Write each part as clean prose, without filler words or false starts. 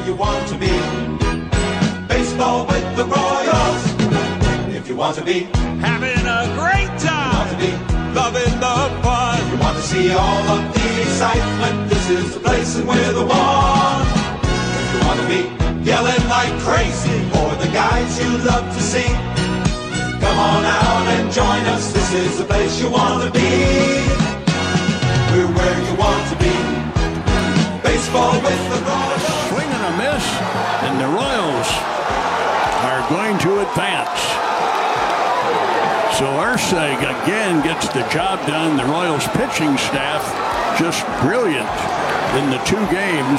where you want to be. Baseball with the Royals. If you want to be having a great time, want to be loving the fun. If you want to see all of the excitement, this is the place and we're the one. If you want to be yelling like crazy for the guys you love to see, come on out and join us. This is the place you want to be. We're where you want to be. Baseball with the Royals. Swing and a miss, and the Royals are going to advance. So Erceg again gets the job done. The Royals pitching staff just brilliant in the two games.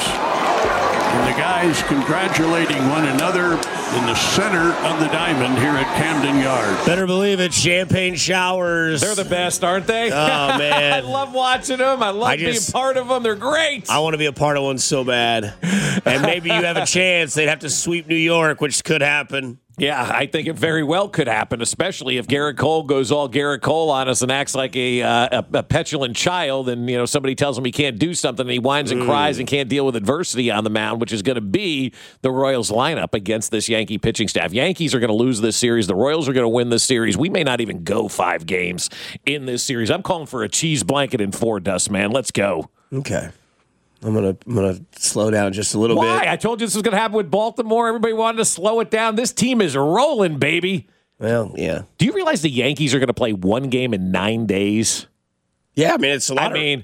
And the guys congratulating one another in the center of the diamond here at Camden Yards. Better believe it. Champagne showers. They're the best, aren't they? Oh, man. I love watching them. I love being part of them. They're great. I want to be a part of one so bad. And maybe you have a chance. They'd have to sweep New York, which could happen. Yeah, I think it very well could happen, especially if Garrett Cole goes all Garrett Cole on us and acts like a petulant child, and somebody tells him he can't do something, and he whines and cries and can't deal with adversity on the mound, which is going to be the Royals lineup against this Yankee pitching staff. Yankees are going to lose this series. The Royals are going to win this series. We may not even go 5 games in this series. I'm calling for a cheese blanket in 4, Dust, man. Let's go. Okay. I'm gonna slow down just a little bit. Why? I told you this was going to happen with Baltimore. Everybody wanted to slow it down. This team is rolling, baby. Well, yeah. Do you realize the Yankees are going to play 1 game in 9 days? Yeah, I mean, it's a lot of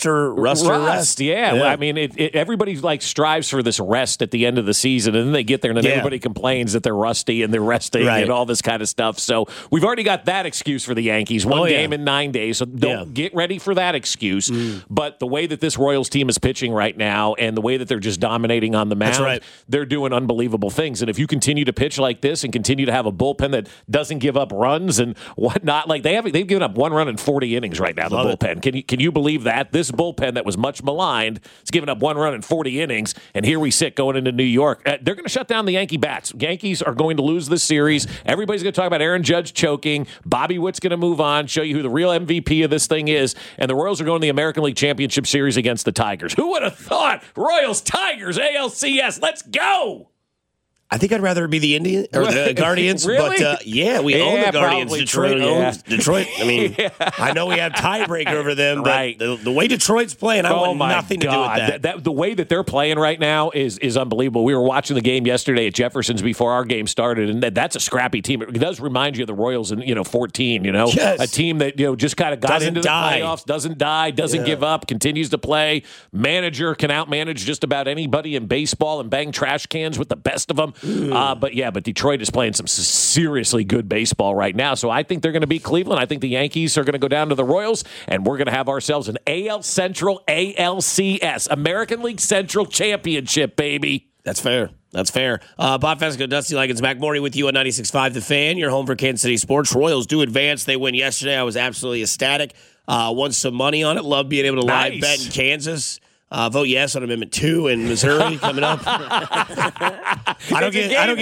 rest. Yeah. Well, I mean, everybody strives for this rest at the end of the season, and then they get there, and then everybody complains that they're rusty and they're resting and all this kind of stuff. So we've already got that excuse for the Yankees. 1 game in 9 days. So don't get ready for that excuse. But the way that this Royals team is pitching right now and the way that they're just dominating on the mound, they're doing unbelievable things. And if you continue to pitch like this and continue to have a bullpen that doesn't give up runs and whatnot, like they've given up 1 run in 40 innings right now, the bullpen. Can you believe that? This bullpen that was much maligned is giving up 1 run in 40 innings, and here we sit going into New York. They're going to shut down the Yankee bats. Yankees are going to lose this series. Everybody's going to talk about Aaron Judge choking. Bobby Witt's going to move on, show you who the real MVP of this thing is, and the Royals are going to the American League Championship Series against the Tigers. Who would have thought? Royals, Tigers, ALCS. Let's go! I think I'd rather be the Indian or the Guardians, really? But we own the Guardians. Detroit owns Detroit. I mean, I know we have tiebreaker over them, but the way Detroit's playing, I want nothing to do with that. The way that they're playing right now is unbelievable. We were watching the game yesterday at Jefferson's before our game started, and that's a scrappy team. It does remind you of the Royals in 14. A team that just kind of got into the playoffs, doesn't die, doesn't give up, continues to play. Manager can outmanage just about anybody in baseball and bang trash cans with the best of them. But Detroit is playing some seriously good baseball right now. So I think they're going to beat Cleveland. I think the Yankees are going to go down to the Royals, and we're going to have ourselves an AL Central ALCS, American League Central Championship, baby. That's fair. Bob Fesco, Dusty Likens, Mac Morty with you on 96.5 The Fan. Your home for Kansas City sports. Royals do advance. They win yesterday. I was absolutely ecstatic. Won some money on it. Love being able to live bet in Kansas. Vote yes on Amendment 2 in Missouri coming up. I don't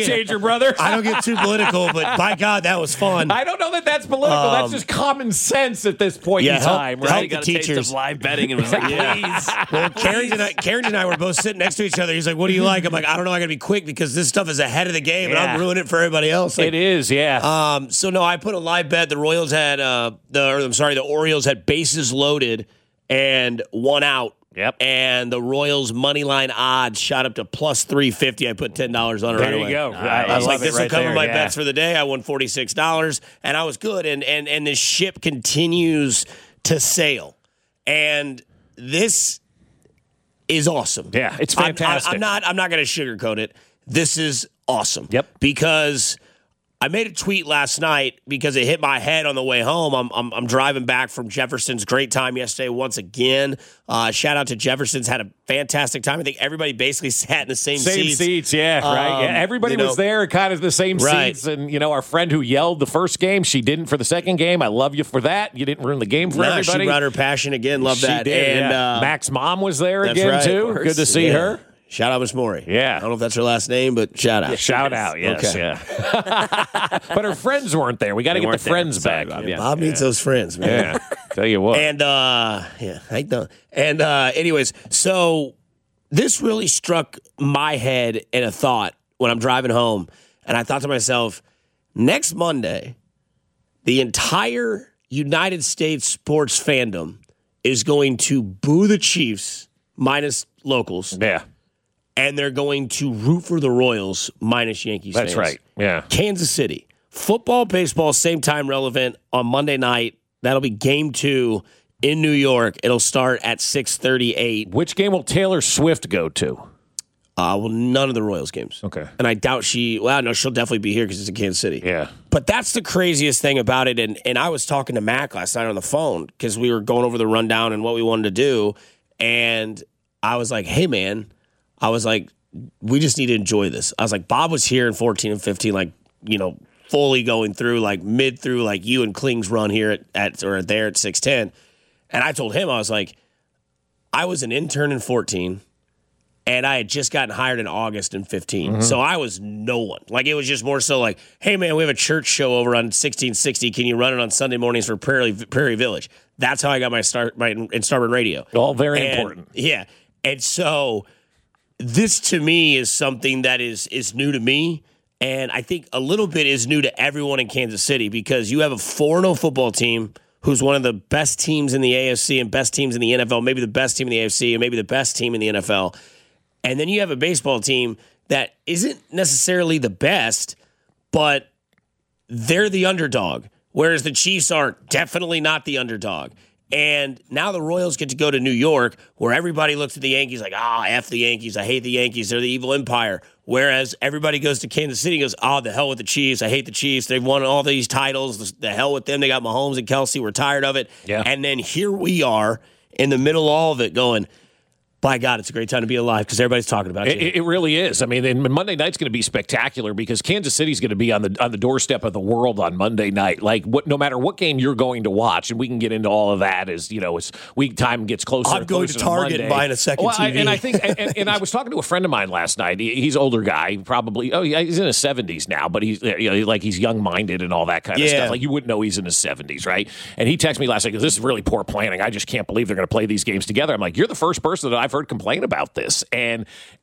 get too political, but by God, that was fun. I don't know that that's political. That's just common sense at this point in time, right? Help the teachers. Live betting and was like, please. Well, Karen and I were both sitting next to each other. He's like, "What do you like?" I'm like, "I don't know. I got to be quick because this stuff is ahead of the game, and I'm ruining it for everybody else." It is, yeah. So no, I put a live bet. The Royals had the Orioles had bases loaded and 1 out. Yep. And the Royals' money line odds shot up to plus 350. I put $10 on it right away. There you go. I was like, this will cover my bets for the day. I won $46, and I was good. And this ship continues to sail. And this is awesome. Yeah, it's fantastic. I'm not going to sugarcoat it. This is awesome. Yep. Because I made a tweet last night because it hit my head on the way home. I'm driving back from Jefferson's. Great time yesterday once again. Shout out to Jefferson's. Had a fantastic time. I think everybody basically sat in the same seats. Yeah, right. Yeah, everybody was there, kind of the same seats. And, our friend who yelled the first game, she didn't for the second game. I love you for that. You didn't ruin the game for everybody. She brought her passion again. Love that. She did, and Mac's mom was there again, too. Good to see her. Shout out, Miss Maury. Yeah. I don't know if that's her last name, but shout out. Shout out, yes. Okay. Yeah. But her friends weren't there. We got to get the friends back. Bob needs those friends, man. Yeah. Tell you what. And, I know. And, anyways, so this really struck my head in a thought when I'm driving home. And I thought to myself, next Monday, the entire United States sports fandom is going to boo the Chiefs minus locals. Yeah. And they're going to root for the Royals minus Yankees fans. That's right. Yeah. Kansas City. Football, baseball, same time relevant on Monday night. That'll be game 2 in New York. It'll start at 6:38. Which game will Taylor Swift go to? Well, none of the Royals games. Okay. And I doubt she'll definitely be here because it's in Kansas City. Yeah. But that's the craziest thing about it. And I was talking to Mac last night on the phone because we were going over the rundown and what we wanted to do. And I was like, hey, man, we just need to enjoy this. I was like, Bob was here in 14 and 15, fully going through, mid through, you and Kling's run here at there at 610. And I told him, I was like, I was an intern in 14. And I had just gotten hired in August in 15. Mm-hmm. So I was no one. It was just more so hey, man, we have a church show over on 1660. Can you run it on Sunday mornings for Prairie Village? That's how I got my start in Starboard Radio. All very important. Yeah. And so this to me is something that is new to me. And I think a little bit is new to everyone in Kansas City because you have a 4-0 football team who's one of the best teams in the AFC and best teams in the NFL, maybe the best team in the AFC and maybe the best team in the NFL. And then you have a baseball team that isn't necessarily the best, but they're the underdog, whereas the Chiefs are definitely not the underdog. And now the Royals get to go to New York, where everybody looks at the Yankees like, F the Yankees. I hate the Yankees. They're the evil empire. Whereas everybody goes to Kansas City and goes, the hell with the Chiefs. I hate the Chiefs. They've won all these titles. The hell with them. They got Mahomes and Kelsey. We're tired of it. Yeah. And then here we are in the middle of all of it going, by God, it's a great time to be alive because everybody's talking about you. It really is. I mean, and Monday night's going to be spectacular because Kansas City's going to be on the doorstep of the world on Monday night. No matter what game you're going to watch, and we can get into all of that as week time gets closer. I'm going to Target and buying a second TV. And I think, and I was talking to a friend of mine last night. He's an older guy, probably. He's in his 70s now, but he's he's young minded and all that kind of stuff. You wouldn't know he's in his 70s, right? And he texted me last night because this is really poor planning. I just can't believe they're going to play these games together. I'm like, you're the first person that I've heard complain about this, and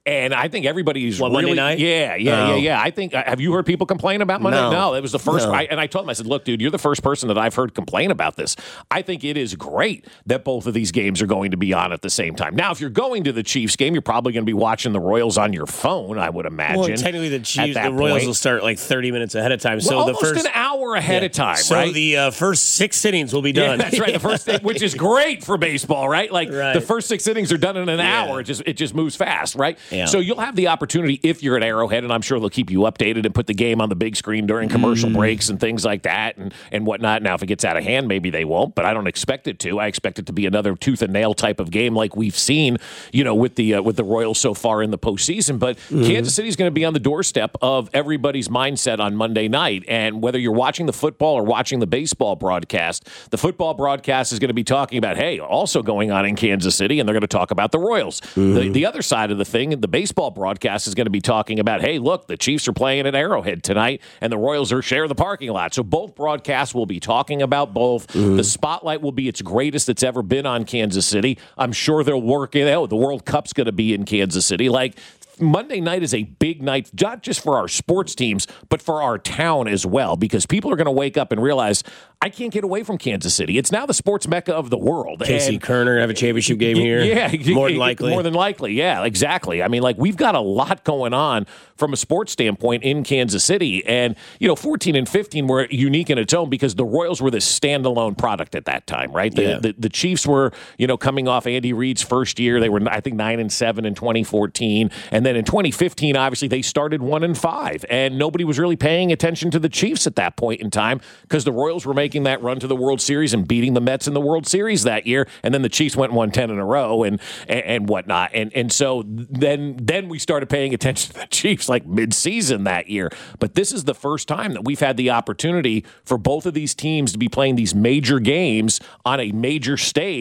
I think everybody's really Monday night. Yeah. I think have you heard people complain about Monday? No, it was the first. No. And I told him, I said, look, dude, you're the first person that I've heard complain about this. I think it is great that both of these games are going to be on at the same time. Now, if you're going to the Chiefs game, you're probably going to be watching the Royals on your phone, I would imagine. Well, technically, the Royals will start 30 minutes ahead of time. So almost the first an hour ahead of time, so right? So the first 6 innings will be done. Yeah, that's right. The first, which is great for baseball, right? The first 6 innings are done in an hour. It just moves fast, right? Yeah. So you'll have the opportunity if you're at Arrowhead, and I'm sure they'll keep you updated and put the game on the big screen during commercial breaks and things like that and whatnot. Now, if it gets out of hand, maybe they won't, but I don't expect it to. I expect it to be another tooth and nail type of game like we've seen, with the Royals so far in the postseason. But Kansas City's going to be on the doorstep of everybody's mindset on Monday night. And whether you're watching the football or watching the baseball broadcast, the football broadcast is going to be talking about, hey, also going on in Kansas City, and they're going to talk about the Royals. The other side of the thing, the baseball broadcast is going to be talking about, hey, look, the Chiefs are playing at Arrowhead tonight, and the Royals are share the parking lot. So both broadcasts will be talking about both. The spotlight will be its greatest it's ever been on Kansas City. I'm sure they'll work it out. The World Cup's going to be in Kansas City. Monday night is a big night, not just for our sports teams, but for our town as well, because people are going to wake up and realize, I can't get away from Kansas City. It's now the sports mecca of the world. Casey Kerner have a championship game here. Yeah. More than likely. More than likely, yeah, exactly. I mean, we've got a lot going on from a sports standpoint in Kansas City. And, 14 and 15 were unique in its own because the Royals were this standalone product at that time, right? The Chiefs were, coming off Andy Reid's first year. They were, I think, 9-7 in 2014. And then in 2015, obviously, they started 1-5. And nobody was really paying attention to the Chiefs at that point in time because the Royals were making that run to the World Series and beating the Mets in the World Series that year. And then the Chiefs went and won 10 in a row and whatnot. And so then we started paying attention to the Chiefs mid-season that year. But this is the first time that we've had the opportunity for both of these teams to be playing these major games on a major stage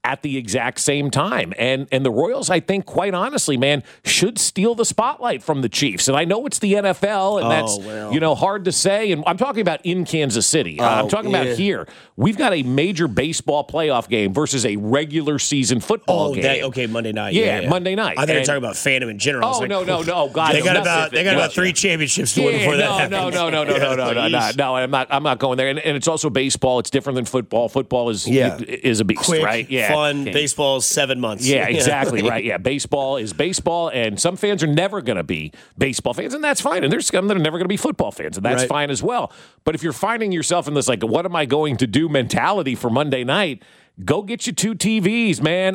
at the exact same time. And the Royals, I think, quite honestly, man, should steal the spotlight from the Chiefs. And I know it's the NFL, and that's hard to say. And I'm talking about in Kansas City. I'm talking about here. We've got a major baseball playoff game versus a regular season football game. Monday night. Yeah, Monday night. I think you're talking about fandom in general. Oh, no, God. They got about 3 championships to win before that happens. No, I'm not going there. And it's also baseball. It's different than football. Football is a beast, quick, right? Yeah. Fun. Baseball is 7 months. Yeah, exactly, right. Yeah, baseball is baseball, and some fans are never going to be baseball fans, and that's fine. And there's some that are never going to be football fans, and that's fine as well. But if you're finding yourself in this, like, what am I going to do mentality for Monday night, go get you 2 TVs, man,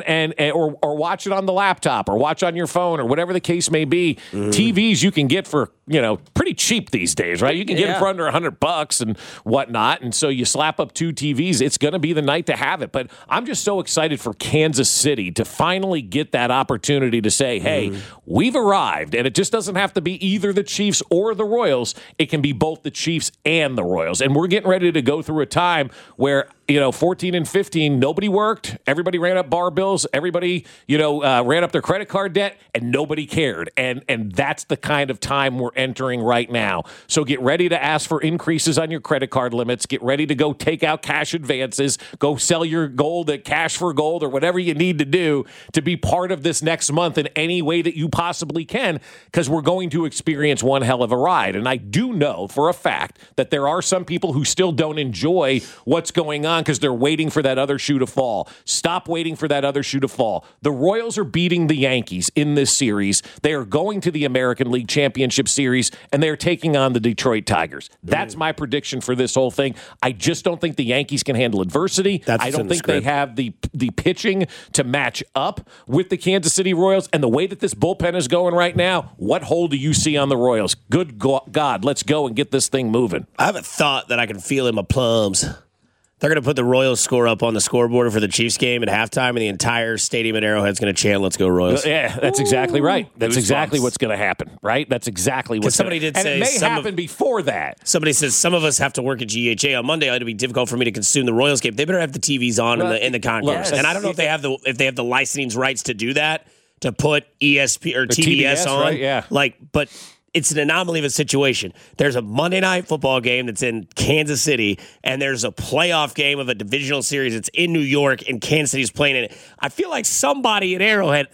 or watch it on the laptop or watch on your phone or whatever the case may be. TVs you can get for, pretty cheap these days, right? You can get them for under $100 and whatnot. And so you slap up 2 TVs, it's going to be the night to have it. But I'm just so excited for Kansas City to finally get that opportunity to say, hey, we've arrived. And it just doesn't have to be either the Chiefs or the Royals. It can be both the Chiefs and the Royals. And we're getting ready to go through a time where 14 and 15, nobody worked. Everybody ran up bar bills. Everybody, ran up their credit card debt, and nobody cared. And that's the kind of time we're entering right now. So get ready to ask for increases on your credit card limits. Get ready to go take out cash advances. Go sell your gold at Cash for Gold or whatever you need to do to be part of this next month in any way that you possibly can, because we're going to experience one hell of a ride. And I do know for a fact that there are some people who still don't enjoy what's going on because they're waiting for that other shoe to fall. Stop waiting for that other shoe to fall. The Royals are beating the Yankees in this series. They are going to the American League Championship Series, and they're taking on the Detroit Tigers. That's my prediction for this whole thing. I just don't think the Yankees can handle adversity. I don't think they have the pitching to match up with the Kansas City Royals. And the way that this bullpen is going right now, what hole do you see on the Royals? Good God, let's go and get this thing moving. I have a thought that I can feel in my plums. They're going to put the Royals score up on the scoreboard for the Chiefs game at halftime, and the entire stadium at Arrowhead's going to chant, "Let's go Royals." Yeah, that's exactly right. That's exactly what's going to happen, right? That's exactly what's somebody did say. And it may happen before that. Somebody says, some of us have to work at GHA on Monday. It'll be difficult for me to consume the Royals game. They better have the TVs on in the concourse. And I don't know if they have the licensing rights to do that, to put ESP or TBS on. Right? Yeah. But it's an anomaly of a situation. There's a Monday night football game that's in Kansas City, and there's a playoff game of a divisional series that's in New York, and Kansas City's playing in it. I feel like somebody at Arrowhead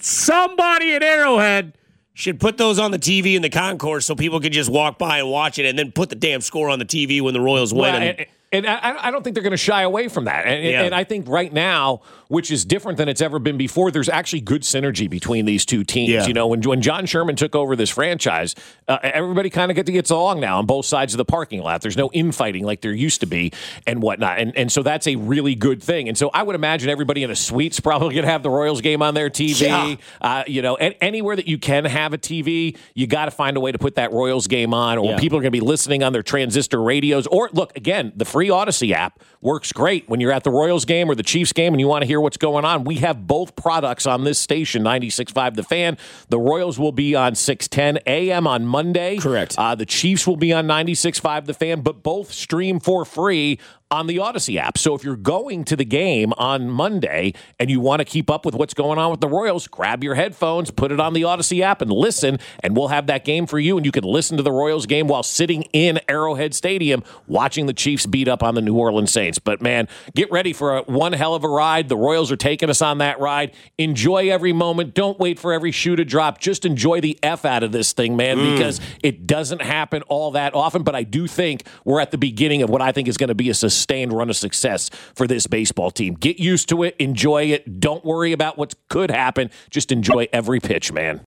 should put those on the TV in the concourse so people can just walk by and watch it, and then put the damn score on the TV when the Royals win. And I don't think they're going to shy away from that. And I think right now, which is different than it's ever been before, there's actually good synergy between these two teams. Yeah. When John Sherman took over this franchise, everybody kind of gets along now on both sides of the parking lot. There's no infighting like there used to be and whatnot. And so that's a really good thing. And so I would imagine everybody in a suite's probably going to have the Royals game on their TV. Yeah. Anywhere that you can have a TV, you got to find a way to put that Royals game on, or people are going to be listening on their transistor radios. Or, look, again, the free Odyssey app works great when you're at the Royals game or the Chiefs game and you want to hear what's going on. We have both products on this station, 96.5 The Fan. The Royals will be on 6:10 a.m. on Monday. Correct. The Chiefs will be on 96.5 The Fan, but both stream for free on the Odyssey app. So if you're going to the game on Monday and you want to keep up with what's going on with the Royals, grab your headphones, put it on the Odyssey app and listen, and we'll have that game for you, and you can listen to the Royals game while sitting in Arrowhead Stadium watching the Chiefs beat up on the New Orleans Saints. But, man, get ready for one hell of a ride. The Royals are taking us on that ride. Enjoy every moment. Don't wait for every shoe to drop. Just enjoy the F out of this thing, man, because it doesn't happen all that often. But I do think we're at the beginning of what I think is going to be a sustained run of success for this baseball team. Get used to it. Enjoy it. Don't worry about what could happen. Just enjoy every pitch, man.